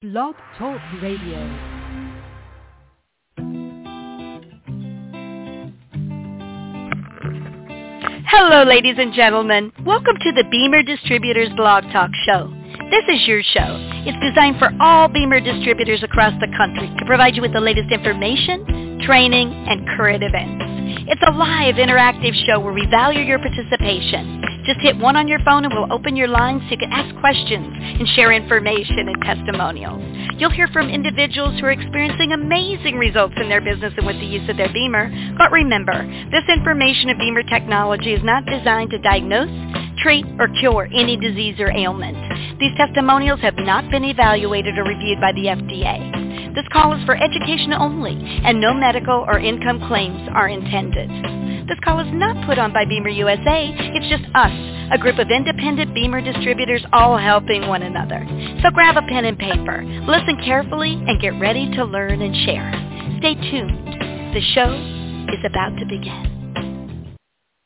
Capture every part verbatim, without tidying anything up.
Blog Talk Radio. Hello, ladies and gentlemen. Welcome to the Beamer Distributors Blog Talk Show. This is your show. It's designed for all Beamer distributors across the country to provide you with the latest information, training, and current events. It's a live, interactive show where we value your participation. Just hit one on your phone and we'll open your lines so you can ask questions and share information and testimonials. You'll hear from individuals who are experiencing amazing results in their business and with the use of their Beamer. But remember, this information of Beamer technology is not designed to diagnose, treat, or cure any disease or ailment. These testimonials have not been evaluated or reviewed by the F D A. This call is for education only, and no medical or income claims are intended. This call is not put on by Beamer U S A. It's just us, a group of independent Beamer distributors all helping one another. So grab a pen and paper, listen carefully, and get ready to learn and share. Stay tuned. The show is about to begin.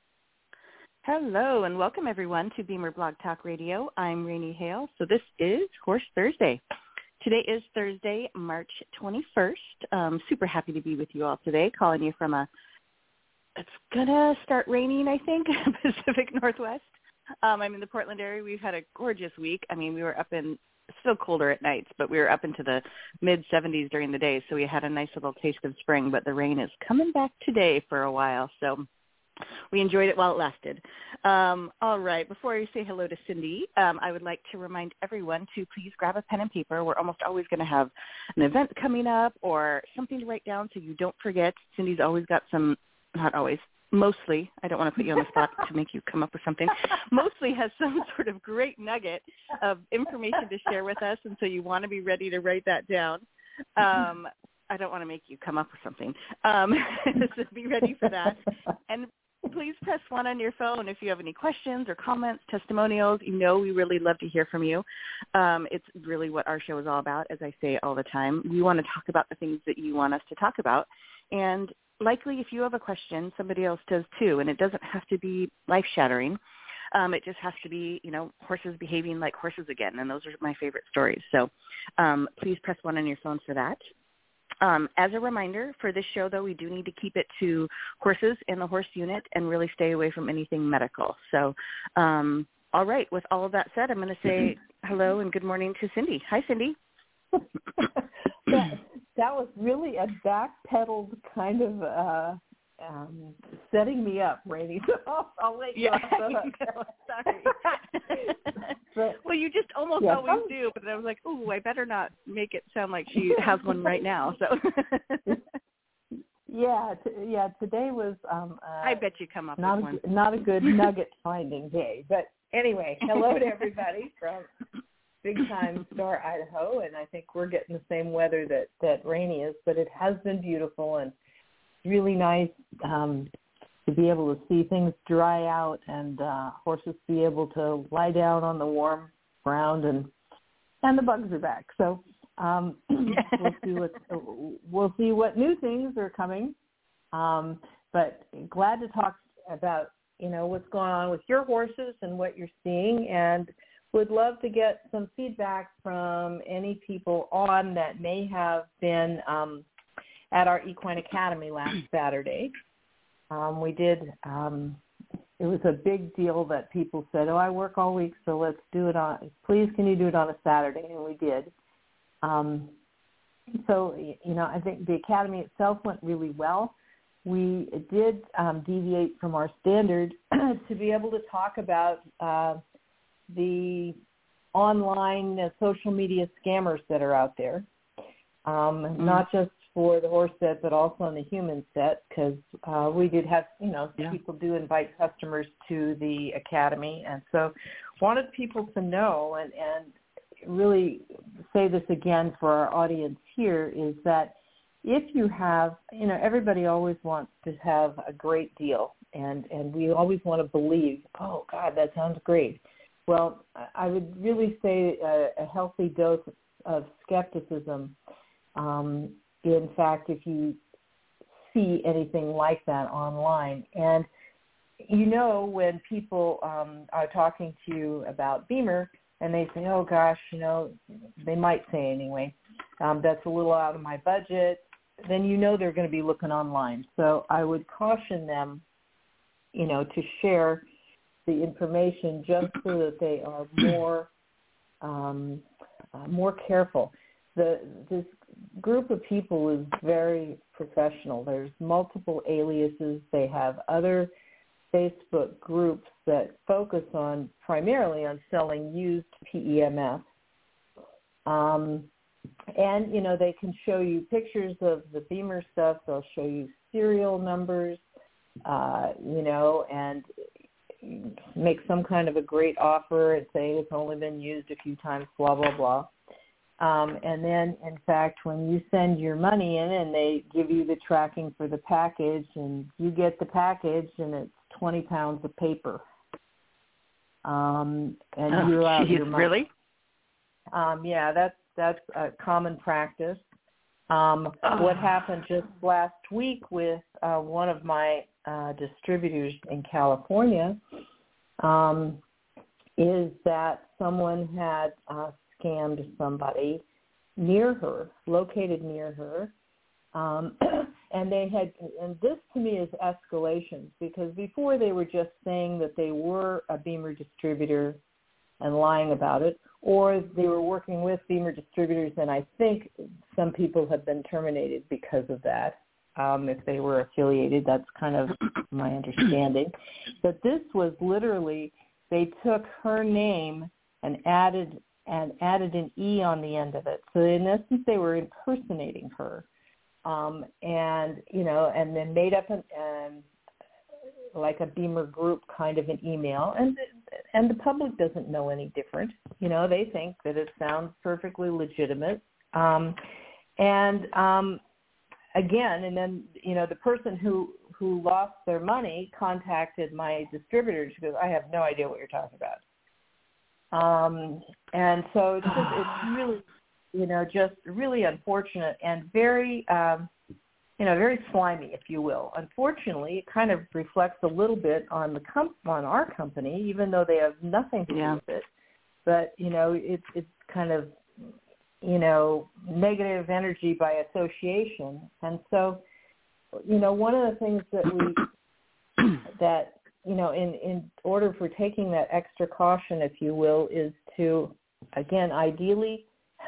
Hello, and welcome everyone to Beamer Blog Talk Radio. I'm Rainey Hale. So this is Horse Thursday. Today is Thursday, March twenty-first. Um, super happy to be with you all today, calling you from a, it's going to start raining, I think, Pacific Northwest. Um, I'm in the Portland area. We've had a gorgeous week. I mean, we were up in, still colder at nights, but we were up into the mid seventies during the day, so we had a nice little taste of spring, but the rain is coming back today for a while, so we enjoyed it while it lasted. Um, all right, before I say hello to Cindy, um, I would like to remind everyone to please grab a pen and paper. We're almost always going to have an event coming up or something to write down so you don't forget. Cindy's always got some, not always, mostly, I don't want to put you on the spot to make you come up with something, mostly has some sort of great nugget of information to share with us, and so you want to be ready to write that down. Um, I don't want to make you come up with something. Um, so be ready for that. And please press one on your phone if you have any questions or comments, testimonials. You know we really love to hear from you. Um, it's really what our show is all about, as I say all the time. We want to talk about the things that you want us to talk about. And likely if you have a question, somebody else does too. And it doesn't have to be life-shattering. Um, it just has to be, you know, horses behaving like horses again. And those are my favorite stories. So um, please press one on your phone for that. Um, as a reminder, for this show, though, we do need to keep it to horses and the horse unit and really stay away from anything medical. So, um, all right, with all of that said, I'm going to say hello and good morning to Cindy. Hi, Cindy. that, that was really a backpedaled kind of uh, um, setting me up, Rainey. So I'll, I'll let you yeah, off the hook. Sorry. but, well, you just almost yeah, always do, but I was like, oh, I better not make it sound like she has one right now. So. yeah, t- yeah. Today was. Um, uh, I bet you come up not with a, one. Not a good nugget finding day, but anyway, hello to everybody from Big Time Star, Idaho, and I think we're getting the same weather that that Rainey is, but it has been beautiful and really nice um, to be able to see things dry out and uh, horses be able to lie down on the warm ground, and and the bugs are back. So um, we'll see what we'll see what new things are coming. Um, but glad to talk about you know what's going on with your horses and what you're seeing, and would love to get some feedback from any people on that may have been um, at our Equine Academy last Saturday. Um, we did, um, it was a big deal that people said, oh, I work all week, so let's do it on, please can you do it on a Saturday? And we did. Um, so, you know, I think the Academy itself went really well. We did um, deviate from our standard to be able to talk about uh, the online uh, social media scammers that are out there, um, mm-hmm. not just for the horse set, but also on the human set, because uh, we did have, you know, yeah. people do invite customers to the Academy. And so wanted people to know and, and really say this again for our audience here is that if you have, you know, everybody always wants to have a great deal, and, and we always want to believe, oh, God, that sounds great. Well, I would really say a, a healthy dose of skepticism. Um, in fact, if you see anything like that online. And, you know, when people um, are talking to you about Beamer, and they say, oh gosh, you know, they might say anyway, um, that's a little out of my budget, then you know they're going to be looking online. So I would caution them, you know, to share the information just so that they are more um, uh, more careful. The this group of people is very professional. There's multiple aliases. They have other Facebook groups that focus on primarily on selling used P E M F. Um, and, you know, they can show you pictures of the Beamer stuff. They'll show you serial numbers, uh, you know, and make some kind of a great offer and say it's only been used a few times, blah, blah, blah. Um, and then, in fact, when you send your money in and they give you the tracking for the package and you get the package and it's twenty pounds of paper. Um, and oh, you're out geez, your money. Really? Um, yeah, that's, that's a common practice. Um, oh. What happened just last week with uh, one of my uh, distributors in California um, is that someone had uh, scammed somebody near her, located near her, um, and they had, and this to me is escalation, because before they were just saying that they were a Beamer distributor and lying about it, or they were working with Beamer distributors, and I think some people have been terminated because of that. Um, if they were affiliated, that's kind of my understanding. But this was literally, they took her name and added and added an E on the end of it. So in essence, they were impersonating her, um, and you know, and then made up an, um, like a Beamer group kind of an email, and and the public doesn't know any different. You know, they think that it sounds perfectly legitimate, um, and um, again, and then you know, the person who who lost their money contacted my distributor. She goes, "I have no idea what you're talking about." Um, and so it's just, it's really, you know, just really unfortunate and very, um, you know, very slimy, if you will. Unfortunately, it kind of reflects a little bit on the com- on our company, even though they have nothing to yeah. do with it. But, you know, it's it's kind of, you know, negative energy by association. And so, you know, one of the things that we, that, you know, in, in order for taking that extra caution, if you will, is to, again, ideally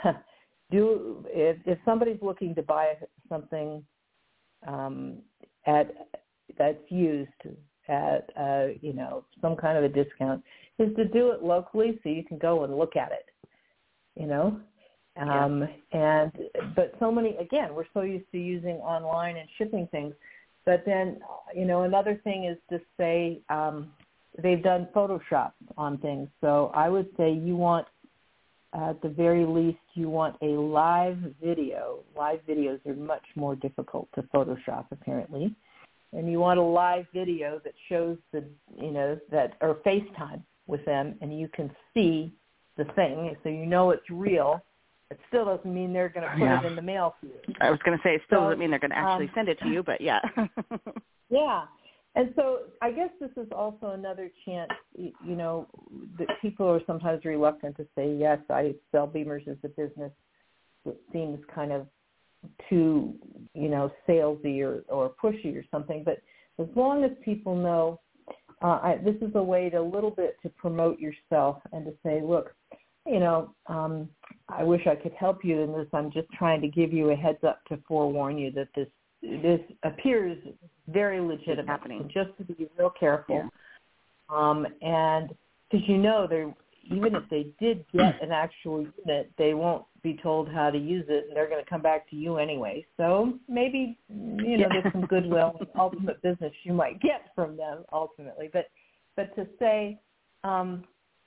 do, if, if somebody's looking to buy something um, at that's used at, uh, you know, some kind of a discount, is to do it locally so you can go and look at it, you know. Um, yeah. And but so many, again, we're so used to using online and shipping things. But then, you know, another thing is to say um, they've done Photoshop on things. So I would say you want, at the very least, you want a live video. Live videos are much more difficult to Photoshop, apparently. And you want a live video that shows the, you know, that, or FaceTime with them, and you can see the thing, so you know it's real. It still doesn't mean they're going to put yeah. it in the mail for you. I was going to say, it still so, doesn't mean they're going to actually um, send it to you, but yeah. yeah. And so I guess this is also another chance, you know, that people are sometimes reluctant to say, yes, I sell Beamers as a business. It seems kind of too, you know, salesy or, or pushy or something. But as long as people know, uh, I, this is a way to a little bit to promote yourself and to say, look, you know, um, I wish I could help you in this. I'm just trying to give you a heads up to forewarn you that this this appears very legitimate. Happening. So just to be real careful. Yeah. Um, and because you know, they even if they did get an actual unit, they won't be told how to use it, and they're going to come back to you anyway. So maybe, you know, yeah. there's some goodwill and ultimate business you might get from them ultimately. But but to say, um,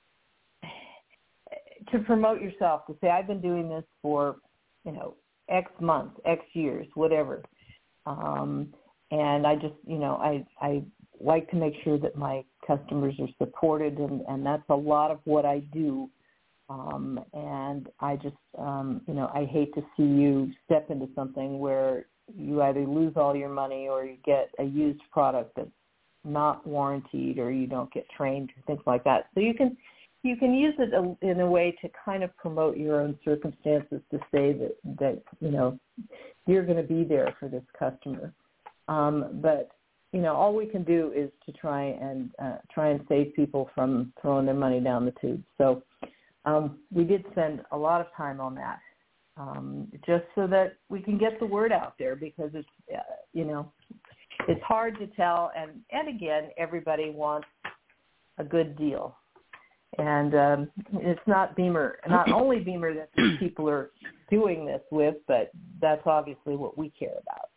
to promote yourself, to say, I've been doing this for, you know, X months, X years, whatever. Um, and I just, you know, I, I like to make sure that my customers are supported, and, and that's a lot of what I do. Um, and I just, um, you know, I hate to see you step into something where you either lose all your money or you get a used product that's not warranted or you don't get trained or things like that. So you can, you can use it in a way to kind of promote your own circumstances, to say that, that you know, you're going to be there for this customer. Um, but, you know, all we can do is to try and uh, try and save people from throwing their money down the tube. So um, we did spend a lot of time on that, um, just so that we can get the word out there, because it's, uh, you know, it's hard to tell. And, and again, everybody wants a good deal. And um, it's not Beamer, not only Beamer that these people are doing this with, but that's obviously what we care about.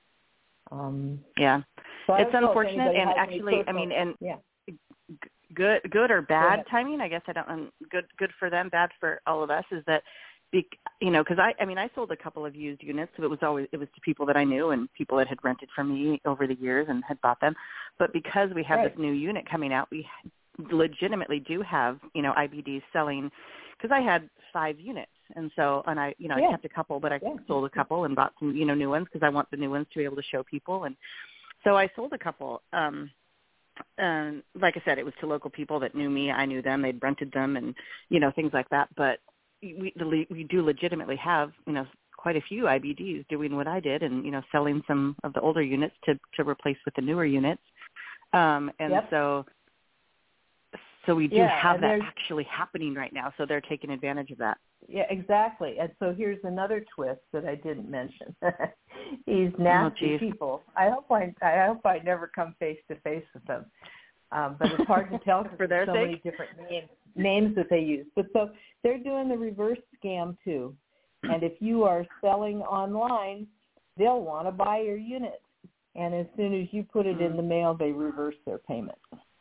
Um, yeah, so it's unfortunate, and actually, personal, I mean, and yeah. good, good or bad timing. I guess I don't. Um, good, good for them, bad for all of us. Is that, be, you know, because I, I mean, I sold a couple of used units, so it was always it was to people that I knew and people that had rented from me over the years and had bought them. But because we have right. this new unit coming out, we legitimately do have, you know, I B Ds selling, because I had five units. And so, and I, you know, yeah. I kept a couple, but I yeah. sold a couple and bought some, you know, new ones, because I want the new ones to be able to show people. And so I sold a couple. Um, and like I said, it was to local people that knew me. I knew them. They'd rented them and, you know, things like that. But we, we do legitimately have, you know, quite a few I B Ds doing what I did and, you know, selling some of the older units to, to replace with the newer units. Um, and yep. so, So we do yeah, have that actually happening right now, so they're taking advantage of that. Yeah, exactly. And so here's another twist that I didn't mention. These nasty oh, people. I hope I, I hope I never come face to face with them. Um, but it's hard to tell for their so sake. many different names names that they use. But so they're doing the reverse scam too. And if you are selling online, they'll want to buy your unit. And as soon as you put it mm. in the mail, they reverse their payment.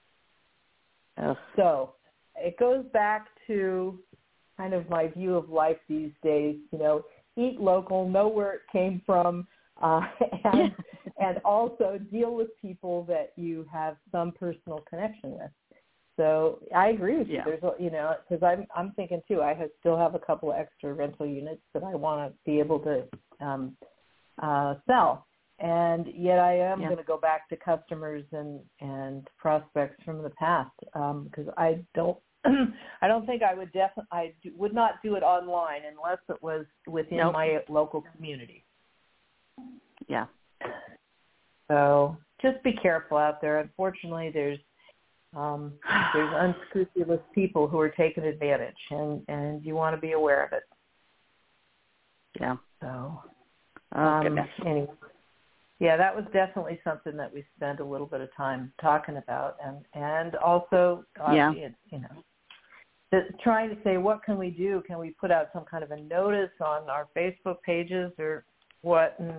Oh. So it goes back to kind of my view of life these days, you know, eat local, know where it came from, uh, and, and also deal with people that you have some personal connection with. So I agree with yeah. you. There's, you know, because I'm I'm thinking too. I have, still have a couple of extra rental units that I want to be able to um, uh, sell. And yet I am yeah. going to go back to customers and, and prospects from the past, because um, I don't I don't think I would definitely I do, would not do it online unless it was within nope. my local community. Yeah. So just be careful out there. Unfortunately, there's um, there's unscrupulous people who are taking advantage, and, and you want to be aware of it. Yeah. So oh, um, goodness. anyway. Yeah, that was definitely something that we spent a little bit of time talking about, and and also, uh, yeah. it, you know, the, trying to say, what can we do? Can we put out some kind of a notice on our Facebook pages or what? And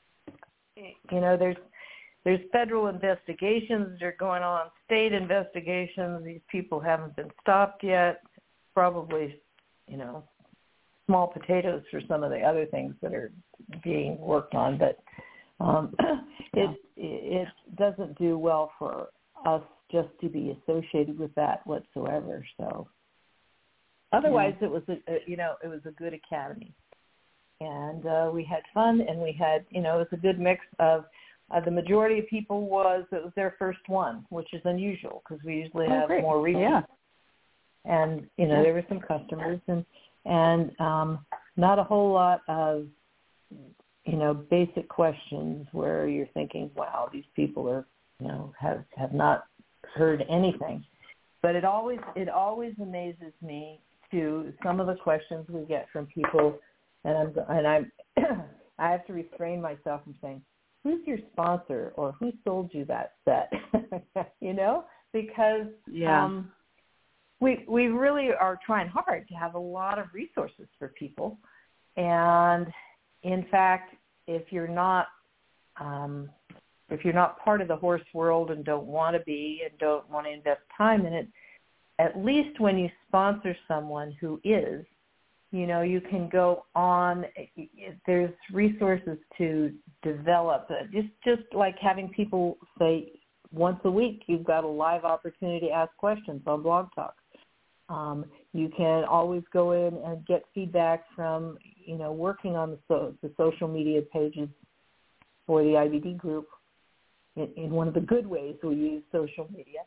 you know, there's there's federal investigations that are going on, state investigations. These people haven't been stopped yet. Probably, you know, small potatoes for some of the other things that are being worked on, but. Um, it it doesn't do well for us just to be associated with that whatsoever. So, otherwise, yeah. it was a, a you know it was a good academy, and uh, we had fun, and we had you know it was a good mix of uh, the majority of people was it was their first one, which is unusual because we usually have oh, more repeats. Yeah. And you know yeah. there were some customers and and um, not a whole lot of. you know, basic questions where you're thinking, wow, these people are, you know, have, have not heard anything. But it always, it always amazes me to some of the questions we get from people, and I'm, and I'm, I have to refrain myself from saying, who's your sponsor or who sold you that set? you know, because yeah. um, we, we really are trying hard to have a lot of resources for people. And in fact, if you're not um, if you're not part of the horse world and don't want to be and don't want to invest time in it, at least when you sponsor someone who is, you know, you can go on. There's resources to develop. Just just like having people say once a week, you've got a live opportunity to ask questions on Blog Talk. Um, you can always go in and get feedback from, you know, working on the, so, the social media pages for the I B D group in, in one of the good ways we use social media.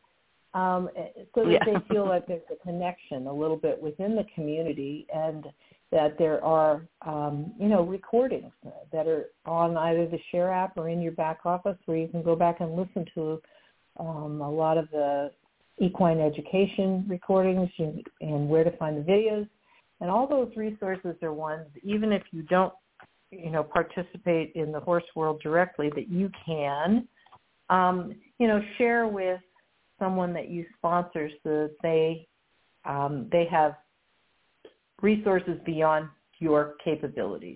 um, so that yeah. they feel like there's a connection a little bit within the community, and that there are, um, you know, recordings that are on either the Share app or in your back office where you can go back and listen to um, a lot of the equine education recordings and where to find the videos. And all those resources are ones, even if you don't, you know, participate in the horse world directly, that you can, um, you know, share with someone that you sponsor so that they, um, they have resources beyond your capabilities.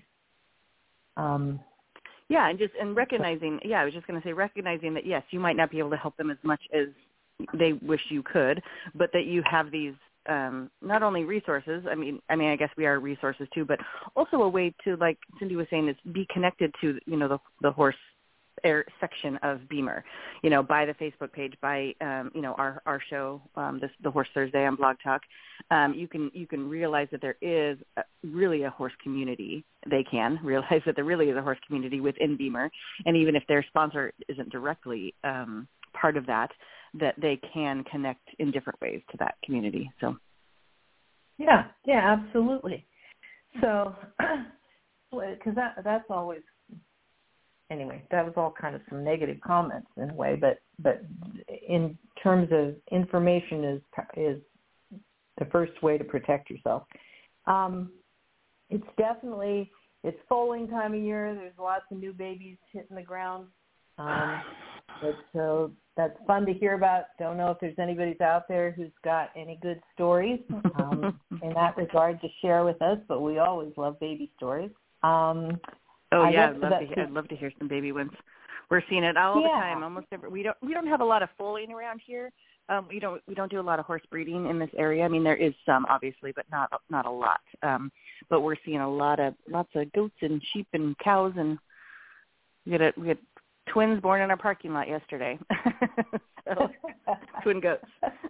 Um, yeah, and just and recognizing, yeah, I was just going to say recognizing that, yes, you might not be able to help them as much as they wish you could, but that you have these um, not only resources, I mean, I mean, I guess we are resources too, but also a way to, like Cindy was saying, is be connected to, you know, the, the horse air section of Beamer, you know, by the Facebook page, by, um, you know, our, our show, um, this, the Horse Thursday on Blog Talk. Um, you can, you can realize that there is a, really a horse community. They can realize that there really is a horse community within Beamer. And even if their sponsor isn't directly um, part of that, that they can connect in different ways to that community. So. Yeah, yeah, absolutely. So, because that, that's always, anyway, that was all kind of some negative comments in a way, but but in terms of information is is the first way to protect yourself. Um, it's definitely, it's foaling time of year. There's lots of new babies hitting the ground. Um, but, so that's fun to hear about. Don't know if there's anybody out there who's got any good stories um, in that regard to share with us, but we always love baby stories. Um, Oh I yeah, I'd guess love that, to. Hear, I'd love to hear some baby ones. We're seeing it all yeah. the time. Almost every. We don't. We don't have a lot of foaling around here. Um, we don't. We don't do a lot of horse breeding in this area. I mean, there is some obviously, but not not a lot. Um, but we're seeing a lot of lots of goats and sheep and cows, and we had a, we had twins born in our parking lot yesterday. So, twin goats.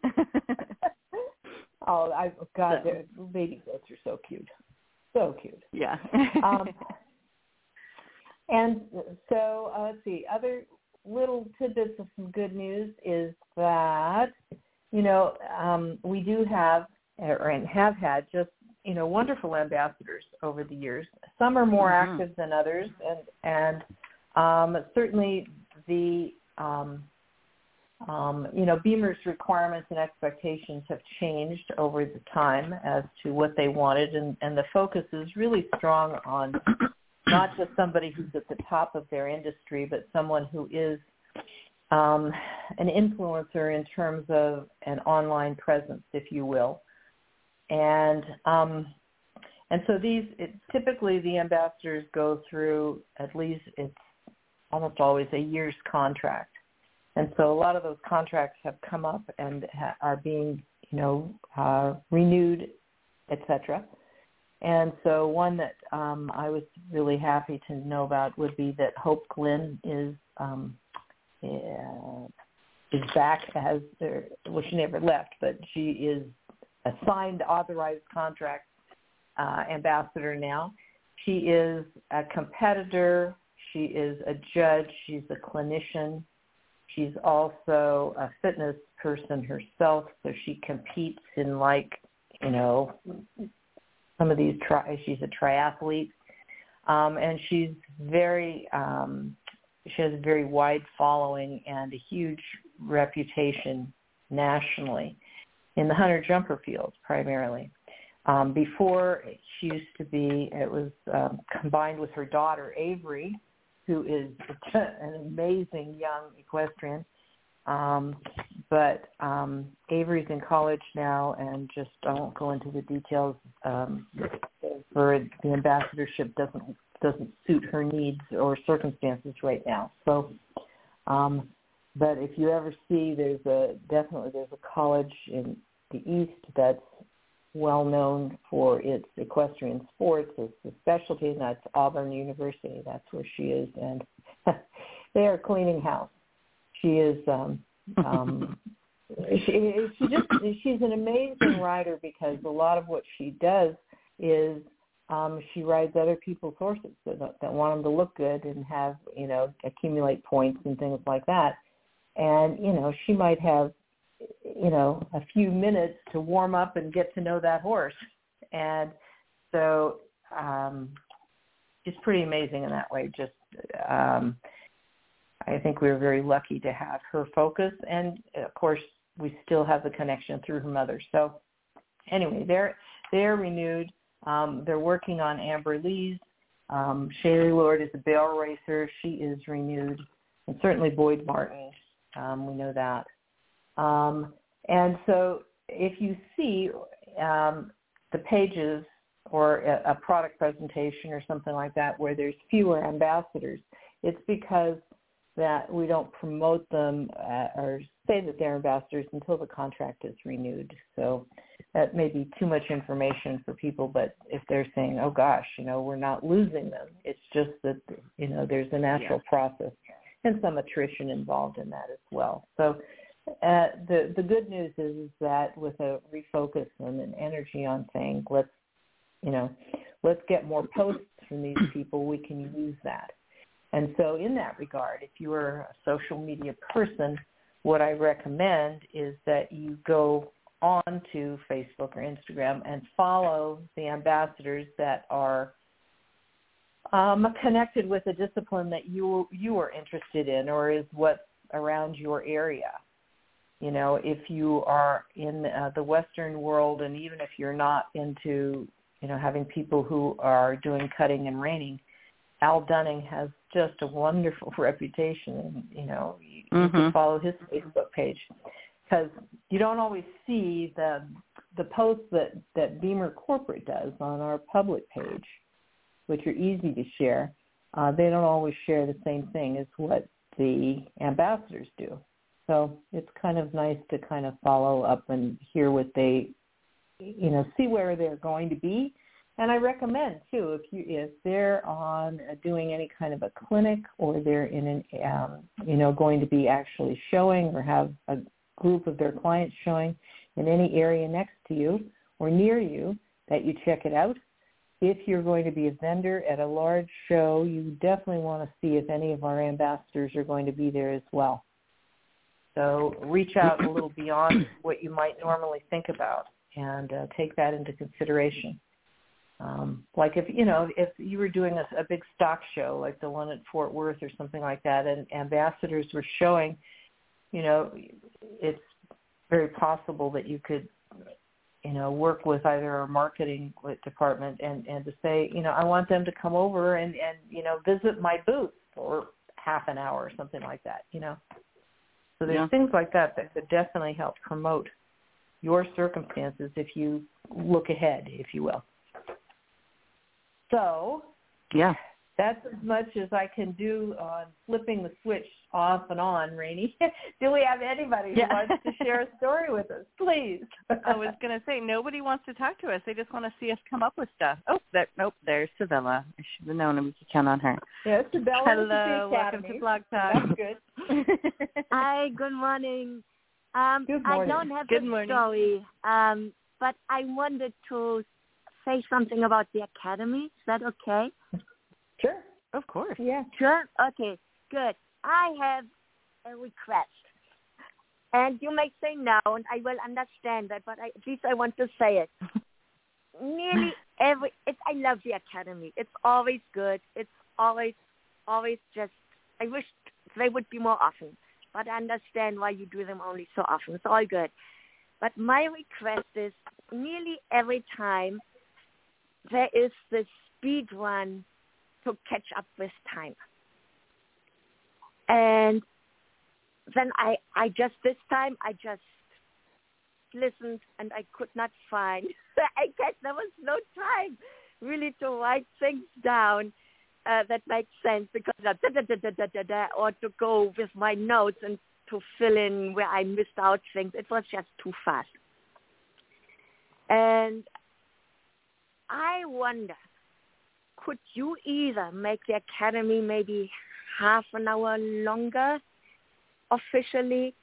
Oh, I God, So. baby goats are so cute, so cute. Yeah. um, And so, uh, let's see, other little tidbits of some good news is that, you know, um, we do have, or and have had just, you know, wonderful ambassadors over the years. Some are more mm-hmm. active than others, and, and um, certainly the, um, um, you know, Beamer's requirements and expectations have changed over the time as to what they wanted, and, and the focus is really strong on not just somebody who's at the top of their industry, but someone who is um, an influencer in terms of an online presence, if you will. And um, and so these, it, typically the ambassadors go through at least, it's almost always a year's contract. And so a lot of those contracts have come up and ha- are being, you know, uh, renewed, et cetera. And so one that um, I was really happy to know about would be that Hope Glynn is um, uh, is back as, er, well, she never left, but she is a signed, authorized contract uh, ambassador now. She is a competitor. She is a judge. She's a clinician. She's also a fitness person herself, so she competes in, like, you know, some of these, tri- she's a triathlete, um, and she's very, um, she has a very wide following and a huge reputation nationally in the hunter-jumper field primarily. Um, before, she used to be, it was um, combined with her daughter, Avery, who is an amazing young equestrian. Um, but um, Avery's in college now, and just I won't go into the details. Um, for the ambassadorship doesn't doesn't suit her needs or circumstances right now. So, um, but if you ever see, there's a definitely there's a college in the East that's well known for its equestrian sports. It's a specialty, and that's Auburn University. That's where she is, and they are cleaning house. She is, um, um, she, she just, she's an amazing rider because a lot of what she does is um, she rides other people's horses that, that want them to look good and have, you know, accumulate points and things like that. And, you know, she might have you know, a few minutes to warm up and get to know that horse. And so um, it's pretty amazing in that way. Just um, I think we were very lucky to have her focus. And, of course, we still have the connection through her mother. So anyway, they're, they're renewed. Um, they're working on Amber Lee's. Um, Shaylee Lord is a bail racer. She is renewed. And certainly Boyd Martin. Um, we know that. Um, and so if you see um, the pages or a, a product presentation or something like that where there's fewer ambassadors, it's because that we don't promote them uh, or say that they're ambassadors until the contract is renewed. So that may be too much information for people, but if they're saying, oh gosh, you know, we're not losing them, it's just that, you know, there's a natural yeah. process and some attrition involved in that as well. So uh, the, the good news is, is that with a refocus and an energy on saying, let's, you know, let's get more posts from these people, we can use that. And so in that regard, if you are a social media person, what I recommend is that you go on to Facebook or Instagram and follow the ambassadors that are um, connected with a discipline that you you are interested in or is what's around your area. You know, if you are in uh, the Western world, and even if you're not into, you know, having people who are doing cutting and reining, Al Dunning has just a wonderful reputation, and, you know, you, mm-hmm. you can follow his Facebook page because you don't always see the the posts that, that Beamer Corporate does on our public page, which are easy to share. Uh, they don't always share the same thing as what the ambassadors do. So it's kind of nice to kind of follow up and hear what they, you know, see where they're going to be. And I recommend, too, if you if they're on uh, doing any kind of a clinic or they're in an, um, you know, going to be actually showing or have a group of their clients showing in any area next to you or near you, that you check it out. If you're going to be a vendor at a large show, you definitely want to see if any of our ambassadors are going to be there as well. So reach out a little beyond what you might normally think about and uh, take that into consideration. Um, like if, you know, if you were doing a, a big stock show like the one at Fort Worth or something like that and ambassadors were showing, you know, it's very possible that you could, you know, work with either our marketing department and, and to say, you know, I want them to come over and, and, you know, visit my booth for half an hour or something like that, you know. So there's yeah. things like that that could definitely help promote your circumstances if you look ahead, if you will. So yeah, that's as much as I can do on flipping the switch off and on, Rainey. Do we have anybody who yeah. wants to share a story with us? Please. I was going to say, nobody wants to talk to us. They just want to see us come up with stuff. Oh, there, nope, there's Sevilla. I should have known we could count on her. Yes, Sevilla. Hello, welcome to Blog Talk. That's good. Hi, good morning. Um, good morning. I don't have good a morning. story, um, but I wanted to say something about the Academy. Is that okay? Sure. Of course. Yeah. Sure? Okay, good. I have a request. And you may say no, and I will understand that, but I, at least I want to say it. Nearly every, it's, I love the Academy. It's always good. It's always, always just, I wish they would be more often, but I understand why you do them only so often. It's all good. But my request is nearly every time there is this speed run to catch up with time. And then I, I just, this time, I just listened and I could not find, I guess there was no time really to write things down uh, that make sense because da, da, da, da, da, da, da, or to go with my notes and to fill in where I missed out things. It was just too fast. And I wonder, could you either make the Academy maybe half an hour longer officially,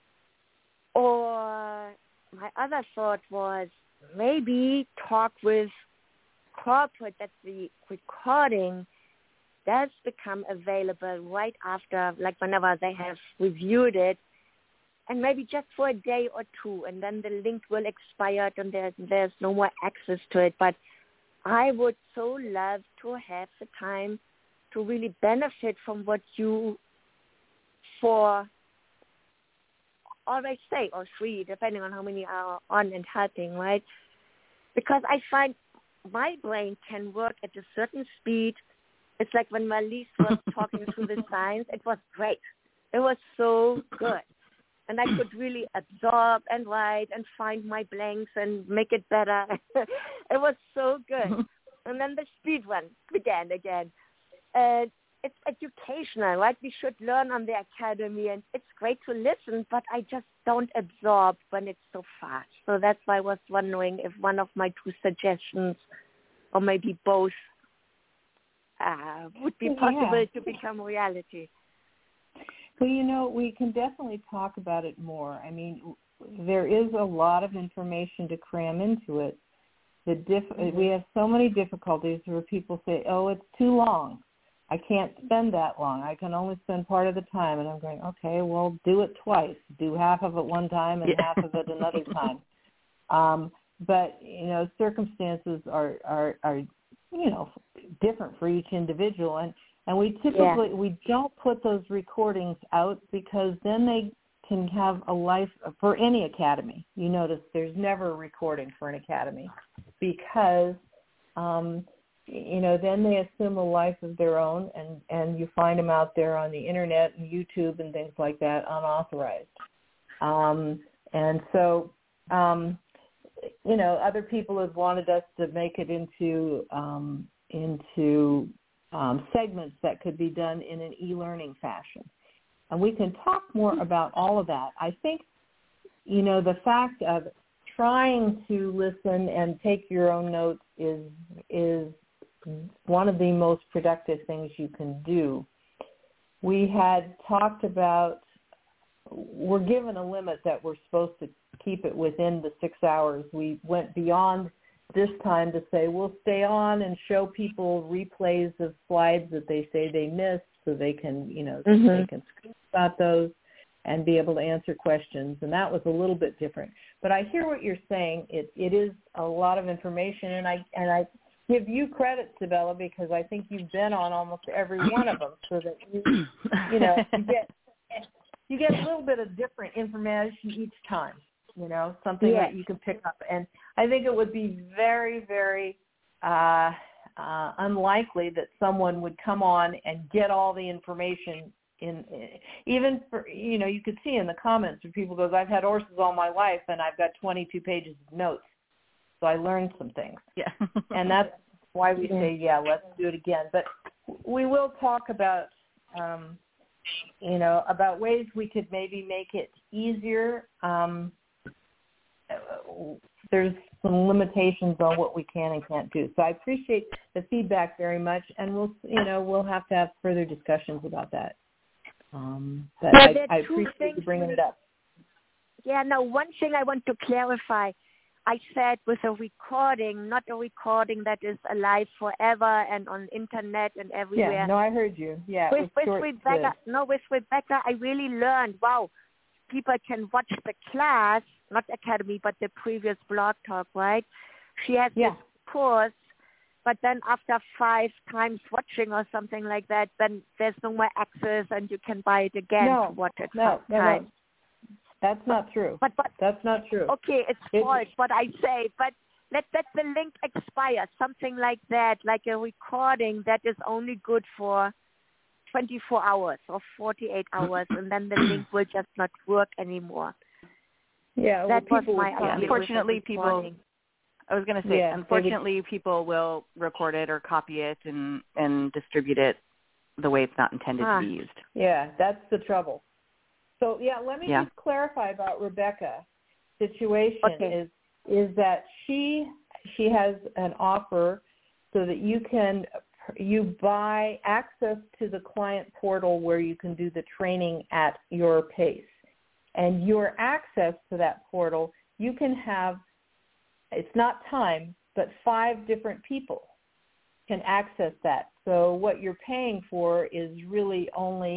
or my other thought was maybe talk with corporate that the recording does become available right after, like whenever they have reviewed it, and maybe just for a day or two, and then the link will expire and there's, there's no more access to it. But I would so love to have the time to really benefit from what you, for always say, or three, depending on how many are on and helping, right? Because I find my brain can work at a certain speed. It's like when Marlise was talking through the science, it was great. It was so good. And I could really absorb and write and find my blanks and make it better. It was so good. And then the speed one began again. Uh, it's educational, right? We should learn on the academy, and it's great to listen, but I just don't absorb when it's so fast. So that's why I was wondering if one of my two suggestions, or maybe both, uh, would be possible yeah. to become reality. Well, you know, we can definitely talk about it more. I mean, there is a lot of information to cram into it. The diff- mm-hmm. We have so many difficulties where people say, oh, it's too long. I can't spend that long. I can only spend part of the time. And I'm going, okay, well, do it twice. Do half of it one time and yeah. half of it another time. Um, but, you know, circumstances are, are, are, you know, different for each individual. And, and we typically, yeah. we don't put those recordings out because then they can have a life for any academy. You notice there's never a recording for an academy because, um, you know, then they assume a life of their own, and, and you find them out there on the internet and YouTube and things like that, unauthorized. Um, and so, um, you know, other people have wanted us to make it into um, into um, segments that could be done in an e-learning fashion. And we can talk more about all of that. I think, you know, the fact of trying to listen and take your own notes is is one of the most productive things you can do. We had talked about, we're given a limit that we're supposed to keep it within the six hours. We went beyond this time to say we'll stay on and show people replays of slides that they say they missed so they can, you know, mm-hmm. so they can screenshot those and be able to answer questions. And that was a little bit different. But I hear what you're saying. It it is a lot of information, and I and I give you credit, Sibella, because I think you've been on almost every one of them, so that you you know you get you get a little bit of different information each time. You know, something yes. that you can pick up. And I think it would be very, very uh, uh, unlikely that someone would come on and get all the information in, even for, you know, you could see in the comments where people goes, I've had horses all my life and I've got twenty-two pages of notes. So I learned some things. Yeah. And that's why we say, yeah, let's do it again. But we will talk about, um, you know, about ways we could maybe make it easier. Um, there's some limitations on what we can and can't do. So I appreciate the feedback very much, and we'll, you know, we'll have to have further discussions about that. Um, but well, I, I appreciate you bringing it up. Yeah, no, one thing I want to clarify. I said with a recording, not a recording that is alive forever and on internet and everywhere. Yeah, no, I heard you. Yeah, with, it was with short, Rebecca, good. no, with Rebecca, I really learned. Wow, people can watch the class, not Academy, but the previous blog talk, right? She has yeah. this course, but then after five times watching or something like that, then there's no more access, and you can buy it again no, to watch it no, five no, times. No. That's not true. But, but That's not true. Okay, it's, it's false, what I say. But let, let the link expire, something like that, like a recording that is only good for twenty-four hours or forty-eight hours, and then the link will just not work anymore. Yeah, that well, was my idea. Unfortunately, people. I was going to say, yeah, unfortunately, would, people will record it or copy it and, and distribute it the way it's not intended ah. to be used. Yeah, that's the trouble. So, yeah, let me yeah. just clarify about Rebecca's situation okay. is is that she she has an offer so that you can you buy access to the client portal where you can do the training at your pace. And your access to that portal, you can have, it's not time, but five different people can access that. So what you're paying for is really only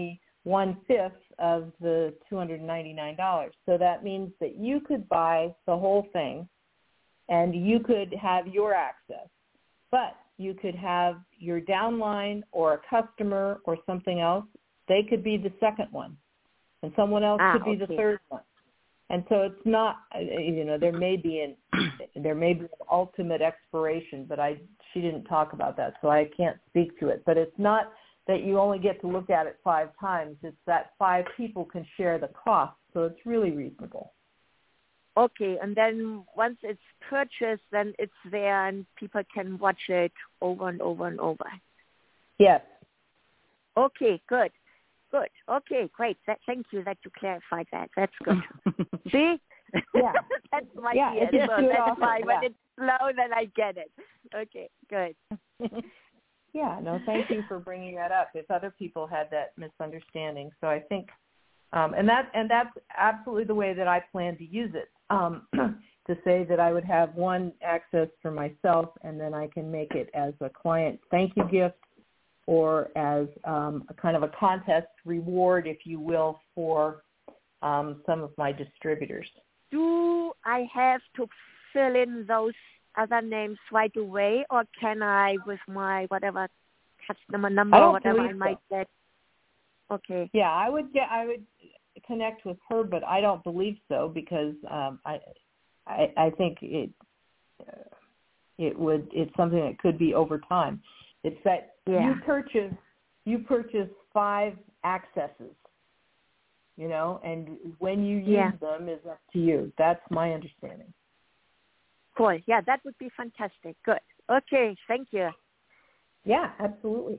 one-fifth of the two hundred ninety-nine dollars. So that means that you could buy the whole thing and you could have your access, but you could have your downline or a customer or something else. They could be the second one, and someone else ah, could be okay. the third one. And so it's not, you know, there may be an there may be an ultimate expiration, but I she didn't talk about that, so I can't speak to it. But it's not that you only get to look at it five times. It's that five people can share the cost, so it's really reasonable. Okay, and then once it's purchased, then it's there and people can watch it over and over and over. Yes. Okay, good. Good. Okay, great. That, thank you that you clarified that. That's good. See? Yeah. That's my yeah, ear. it's So that's awesome. why yeah. when it's slow, then I get it. Okay, good. Yeah, no, thank you for bringing that up. If other people had that misunderstanding, so I think, um, and that and that's absolutely the way that I plan to use it. Um, to say that I would have one access for myself, and then I can make it as a client thank you gift, or as um, a kind of a contest reward, if you will, for um, some of my distributors. Do I have to fill in those other names right away, or can I, with my whatever customer number or whatever I might so. get? Okay. Yeah, I would get. I would connect with her, but I don't believe so because um, I, I, I think it, uh, it would. It's something that could be over time. It's that yeah. you purchase, you purchase five accesses, you know, and when you use yeah. them is up to you. That's my understanding. Cool. Yeah, that would be fantastic. Good. Okay, thank you. Yeah, absolutely.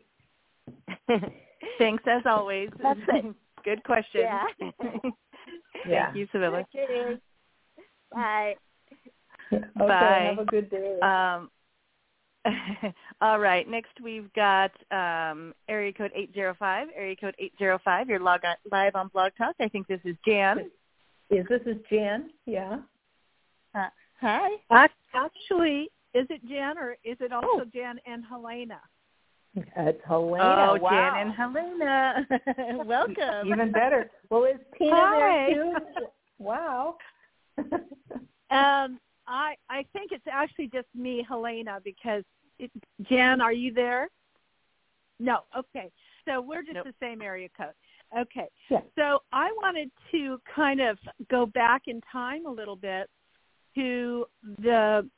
Thanks as always. That's it. Good question. Yeah. yeah. Thank you, Sevilla. Okay. Bye. Okay, Bye. have a good day. Um, all right. Next, we've got um, area code eight zero five. Area code eight zero five. You're log on, live on Blog Talk. I think this is Jan. Is this is Jan? Yeah. Uh, hi. Actually, is it Jan or is it also Oh. Jan and Helena? It's Helena. Oh, wow. Jan and Helena. Welcome. Even better. Well, is Tina Hi. there too? Wow. Um, I I think it's actually just me, Helena, because it, Jan, are you there? No. Okay. So we're just Nope. the same area code. Okay. Yeah. So I wanted to kind of go back in time a little bit to the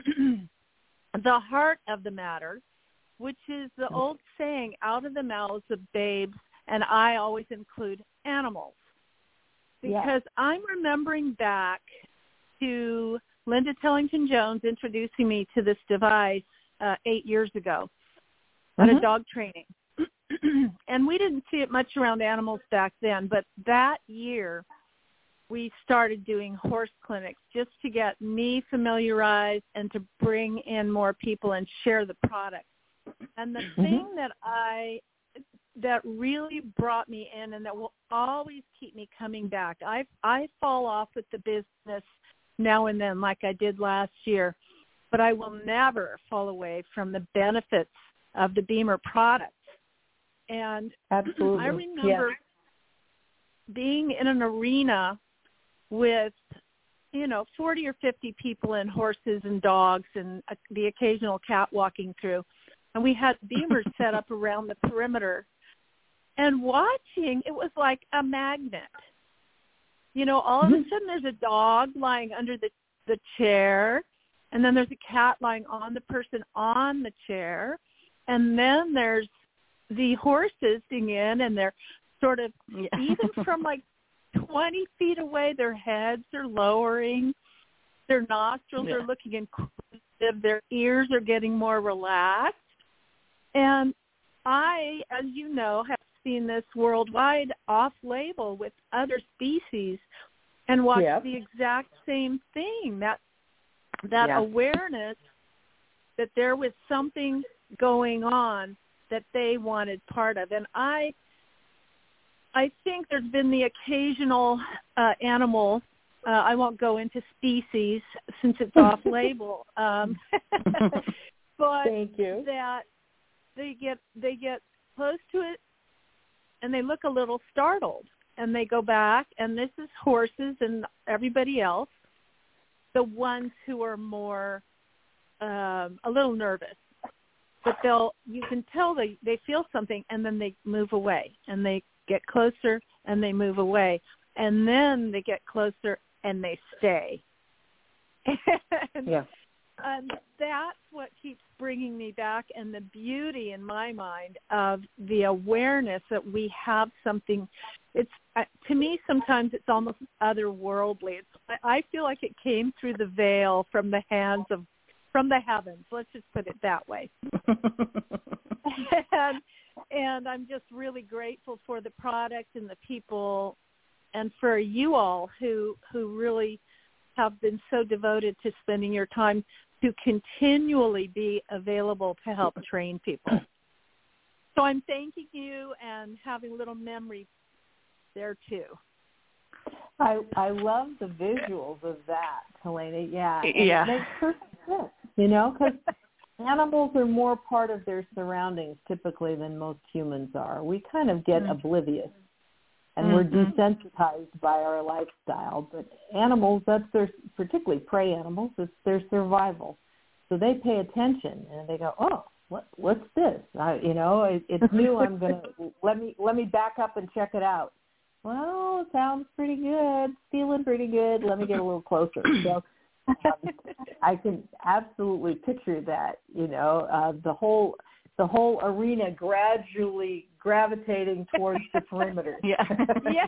the heart of the matter, which is the old saying, out of the mouths of babes, and I always include animals. Because yeah. I'm remembering back to Linda Tellington-Jones introducing me to this device uh, eight years ago at Mm-hmm. a dog training. And we didn't see it much around animals back then, but that year we started doing horse clinics just to get me familiarized and to bring in more people and share the product. And the Mm-hmm. thing that I that really brought me in and that will always keep me coming back, I I fall off with the business now and then like I did last year, but I will never fall away from the benefits of the Beamer products. And Absolutely. I remember yes. being in an arena with, you know, forty or fifty people and horses and dogs and uh, the occasional cat walking through. And we had beamers set up around the perimeter. And watching, it was like a magnet. You know, all of a sudden there's a dog lying under the, the chair, and then there's a cat lying on the person on the chair, and then there's the horses sitting in, and they're sort of, Yeah. even from like twenty feet away, their heads are lowering, their nostrils Yeah. are looking inquisitive, their ears are getting more relaxed. And I, as you know, have seen this worldwide off-label with other species and watched Yep. the exact same thing, that that Yeah. awareness that there was something going on that they wanted part of. And I I think there's been the occasional uh, animal, uh, I won't go into species since it's off-label, um, but Thank you. that they get they get close to it and they look a little startled, and they go back, and this is horses and everybody else, the ones who are more um, a little nervous. But they'll, you can tell they, they feel something, and then they move away, and they get closer, and they move away, and then they get closer, and they stay. and, yeah. and that's what keeps bringing me back, and the beauty in my mind of the awareness that we have something. It's uh, to me, sometimes it's almost otherworldly. It's, I, I feel like it came through the veil from the hands of from the heavens. Let's just put it that way. and, and I'm just really grateful for the product and the people, and for you all who who really have been so devoted to spending your time to continually be available to help train people. So I'm thanking you and having a little memory there too. I I love the visuals of that, Helena. Yeah, and yeah. It makes perfect sense, you know, because animals are more part of their surroundings typically than most humans are. We kind of get mm-hmm. oblivious, and mm-hmm. we're desensitized by our lifestyle. But animals, that's their, particularly prey animals, it's their survival. So they pay attention, and they go, oh, what what's this? I, you know, it, it's new. I'm gonna let me let me back up and check it out. Well, it sounds pretty good, feeling pretty good. Let me get a little closer. So um, I can absolutely picture that, you know, uh, the whole the whole arena gradually gravitating towards the perimeter. Yeah, yeah.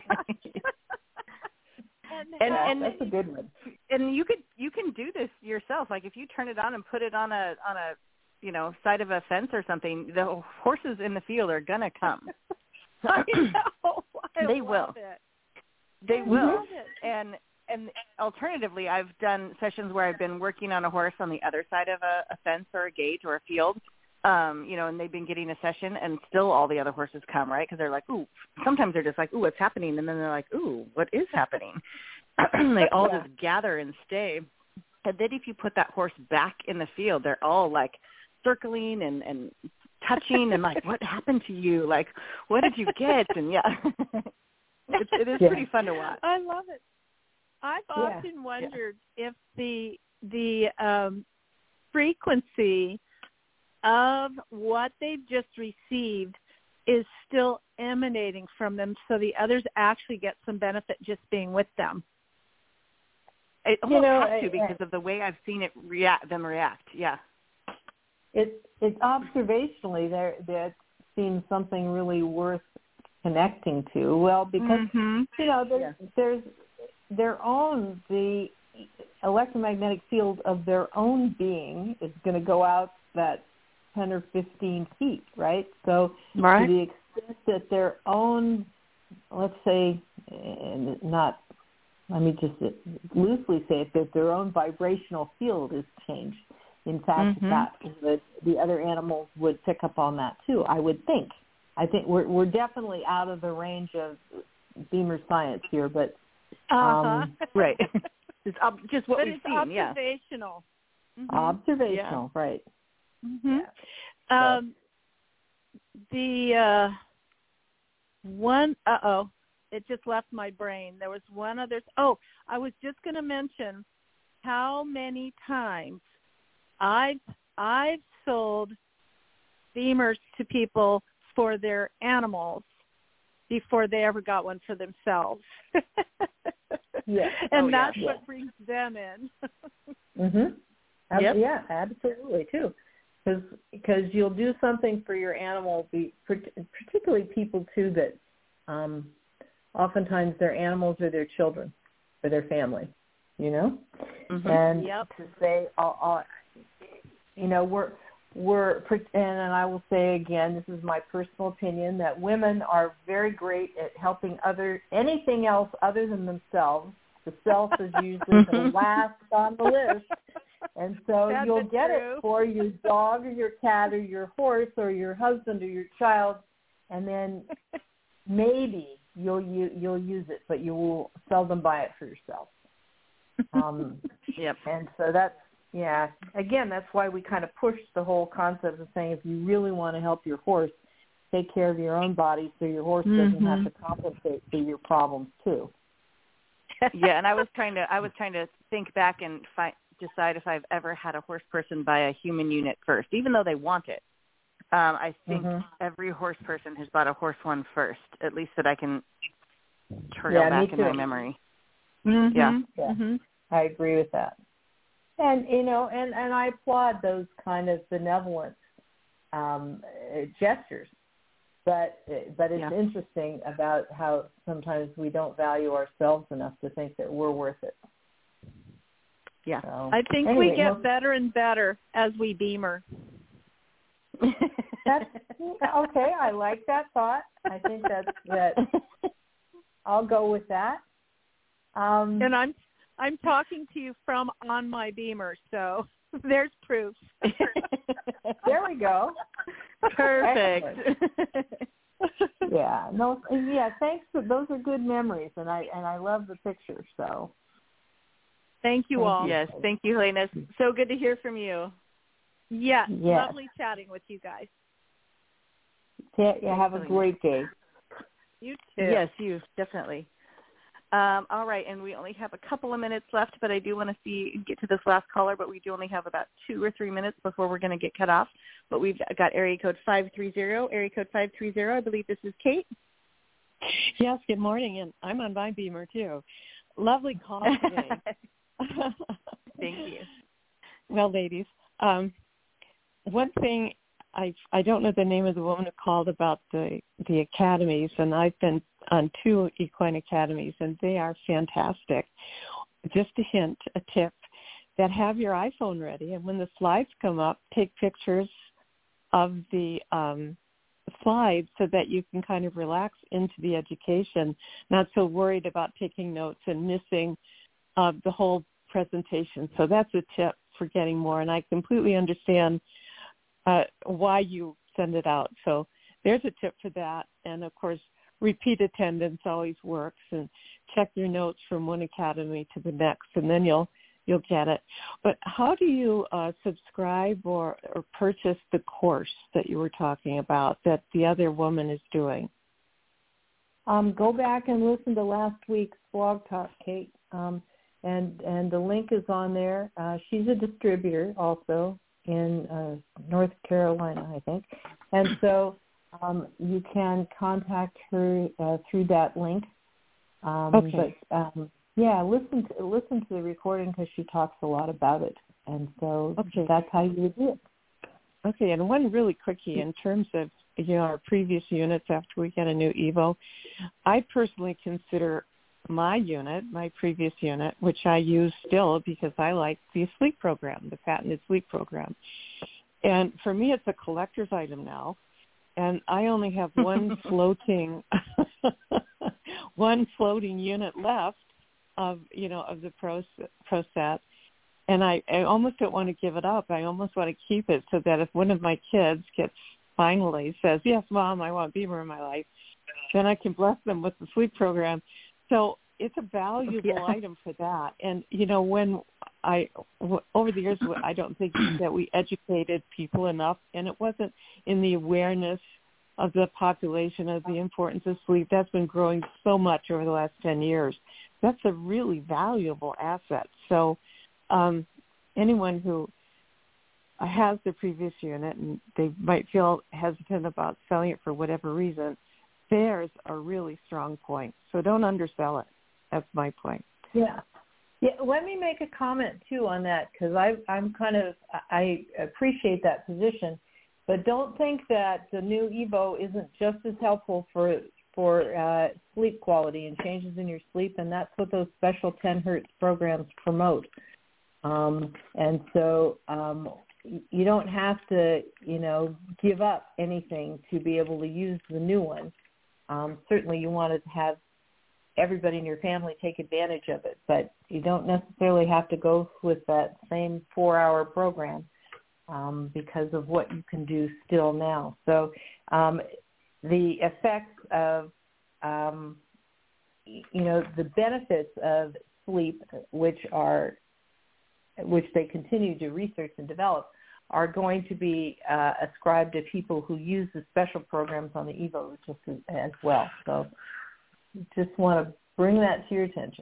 and, and, yeah, and that's a good one. And you could you can do this yourself. Like if you turn it on and put it on a on a you know side of a fence or something, the horses in the field are gonna come. I know. I they love will. It. They I will. love it. And and alternatively, I've done sessions where I've been working on a horse on the other side of a, a fence or a gate or a field, um, you know, and they've been getting a session, and still all the other horses come, right? Because they're like, ooh. Sometimes they're just like, ooh, what's happening? And then they're like, ooh, what is happening? They all yeah. just gather and stay. And then if you put that horse back in the field, they're all like circling and, and touching and like, what happened to you? Like, what did you get? And yeah, it, it is yeah. pretty fun to watch. I love it. I've yeah. often wondered yeah. if the the um, frequency of what they've just received is still emanating from them, so the others actually get some benefit just being with them. It you almost know, has to because I, of the way I've seen it react. Them react, yeah. It's it's observationally there that seems something really worth connecting to. Well, because mm-hmm. you know there's, yeah. there's their own the electromagnetic field of their own being is going to go out that ten or fifteen feet, right? So right. to the extent that their own, let's say, not, let me just loosely say it, that their own vibrational field is changed. In fact, mm-hmm. that the, the other animals would pick up on that too, I would think. I think we're we're definitely out of the range of Beamer science here, but um, uh-huh. right. It's ob- just what but we've it's seen, yeah. observational. Mm-hmm. Observational, yeah. right. Mm-hmm. Yeah. Um, the uh, one, uh-oh, it just left my brain. There was one other, oh, I was just going to mention how many times I've, I've sold Beamers to people for their animals before they ever got one for themselves. Yeah. And oh, that's yeah. what brings them in. Mhm. Ab- yep. Yeah, absolutely too. Because because you'll do something for your animal, be, particularly people too that um, oftentimes their animals are their children or their family, you know, mm-hmm. and yep. to say, I'll, I'll, you know, we're we're and I will say again, this is my personal opinion, that women are very great at helping other anything else other than themselves. The self is usually the last on the list. And so That's you'll get true. it for your dog or your cat or your horse or your husband or your child, and then maybe you'll you, you'll use it, but you will seldom buy it for yourself. Um, yep. And so that's, yeah, again, that's why we kind of push the whole concept of saying if you really want to help your horse, take care of your own body so your horse doesn't mm-hmm. have to compensate for your problems too. Yeah, and I was trying to I was trying to think back and fi- decide if I've ever had a horse person buy a human unit first, even though they want it. Um, I think mm-hmm. every horse person has bought a horse one first, at least that I can trail yeah, back me in too. my memory. Mm-hmm. Yeah, yeah. Mm-hmm. I agree with that. And you know, and, and I applaud those kind of benevolent um, gestures. But but it's yeah. interesting about how sometimes we don't value ourselves enough to think that we're worth it. Yeah, so, I think anyway, we get well, better and better as we beamer. That's okay. I like that thought. I think that's that. I'll go with that. Um, and I'm I'm talking to you from on my beamer, so there's proof. There we go. Perfect. yeah. No. Yeah. Thanks. For, those are good memories, and I and I love the picture. So. Thank you thank all. You. Yes. Thank you, Helena. So good to hear from you. Yes. yes. Lovely chatting with you guys. Yeah. yeah have a great day. You too. Yes, you definitely. Um, all right, and we only have a couple of minutes left, but I do want to see get to this last caller, but we do only have about two or three minutes before we're going to get cut off. But we've got area code five three zero, area code five three zero. I believe this is Kate. Yes, good morning, and I'm on my beamer too. Lovely call today. Thank you. Well, ladies, um, one thing I I don't know the name of the woman who called about the the academies, and I've been on two equine academies, and they are fantastic. Just a hint, a tip, that have your iPhone ready, and when the slides come up, take pictures of the um, slides so that you can kind of relax into the education, not so worried about taking notes and missing uh, the whole presentation. So that's a tip for getting more, and I completely understand uh, why you send it out. So there's a tip for that, and of course, repeat attendance always works, and check your notes from one academy to the next, and then you'll you'll get it. But how do you uh, subscribe or, or purchase the course that you were talking about that the other woman is doing? Um, go back and listen to last week's blog talk, Kate, um, and and the link is on there. Uh, she's a distributor also in uh, North Carolina, I think, and so um, you can contact her uh, through that link. Um, okay. But um, yeah, listen to listen to the recording because she talks a lot about it, and so okay. that's how you do it. Okay, and one really quickie in terms of you know our previous units after we get a new Evo, I personally consider my unit, my previous unit, which I use still because I like the sleep program, the patented sleep program. And for me, it's a collector's item now, and I only have one floating, one floating unit left of you know of the Pro Pro set. And I, I almost don't want to give it up. I almost want to keep it so that if one of my kids gets finally says, yes, Mom, I want Beamer in my life, then I can bless them with the sleep program. So it's a valuable yeah. item for that. And, you know, when I, w- over the years, I don't think that we educated people enough, and it wasn't in the awareness of the population of the importance of sleep. That's been growing so much over the last ten years. That's a really valuable asset. So, Um, anyone who has the previous unit and they might feel hesitant about selling it for whatever reason, there's a really strong point. So don't undersell it. That's my point. Yeah. Yeah. Let me make a comment too on that because I I'm kind of I appreciate that position, but don't think that the new Evo isn't just as helpful for for uh, sleep quality and changes in your sleep, and that's what those special ten hertz programs promote. Um, and so um, you don't have to, you know, give up anything to be able to use the new one. Um, certainly you want to have everybody in your family take advantage of it, but you don't necessarily have to go with that same four-hour program um, because of what you can do still now. So um, the effects of, um, you know, the benefits of sleep, which are which they continue to research and develop, are going to be uh, ascribed to people who use the special programs on the Evo just as, as well. So just want to bring that to your attention.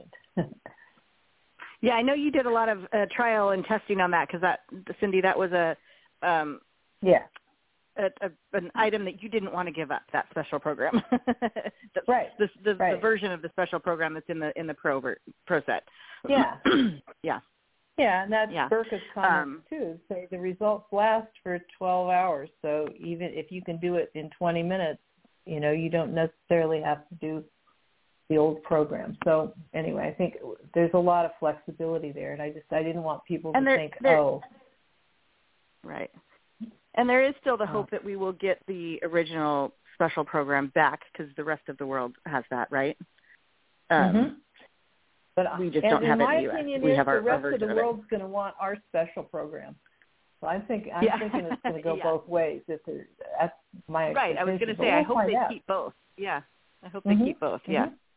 Yeah, I know you did a lot of uh, trial and testing on that because that, Cindy, that was a um, yeah a, a, an item that you didn't want to give up, that special program. the, right. The, the, right. the version of the special program that's in the in the pro ver, pro set. Yeah. yeah. Yeah, and that's yeah. Burka's comments um, too. Say the results last for twelve hours. So even if you can do it in twenty minutes, you know, you don't necessarily have to do the old program. So anyway, I think there's a lot of flexibility there, and I just I didn't want people and to there, think, there, oh, right. And there is still the hope that we will get the original special program back because the rest of the world has that, right? Um, mm-hmm. But we just and don't have in it my in the U S. opinion, We is have our, the rest our of the of world's going to want our special program. So I'm thinking I'm yeah. thinking it's going to go yeah. both ways. If that's my right, I was going to say we'll I hope they out. keep both. Yeah, I hope mm-hmm. they keep both. Yeah. Mm-hmm.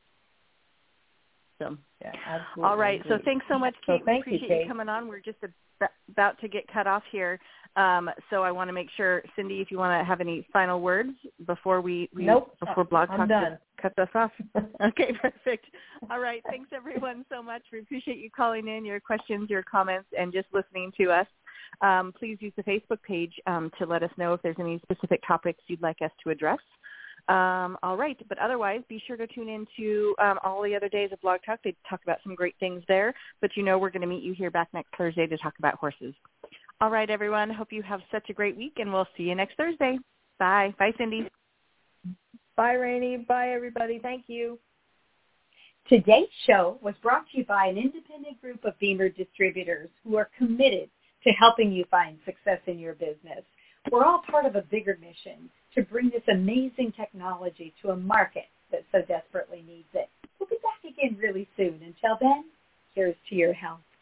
So. Yeah, absolutely. All right. So thanks so much, Kate. So thank we appreciate you, Kate. you coming on. We're just ab- about to get cut off here. Um, so I want to make sure, Cindy, if you want to have any final words before we, we nope. before Blog I'm Talk done. cuts us off. Okay, perfect. All right. Thanks everyone so much. We appreciate you calling in, your questions, your comments, and just listening to us. Um, please use the Facebook page um, to let us know if there's any specific topics you'd like us to address. Um, all right, but otherwise, be sure to tune in to um, all the other days of Blog Talk. They talk about some great things there, but you know we're going to meet you here back next Thursday to talk about horses. All right, everyone, hope you have such a great week, and we'll see you next Thursday. Bye. Bye, Cindy. Bye, Rainey. Bye, everybody. Thank you. Today's show was brought to you by an independent group of Beamer distributors who are committed to helping you find success in your business. We're all part of a bigger mission to bring this amazing technology to a market that so desperately needs it. We'll be back again really soon. Until then, here's to your health.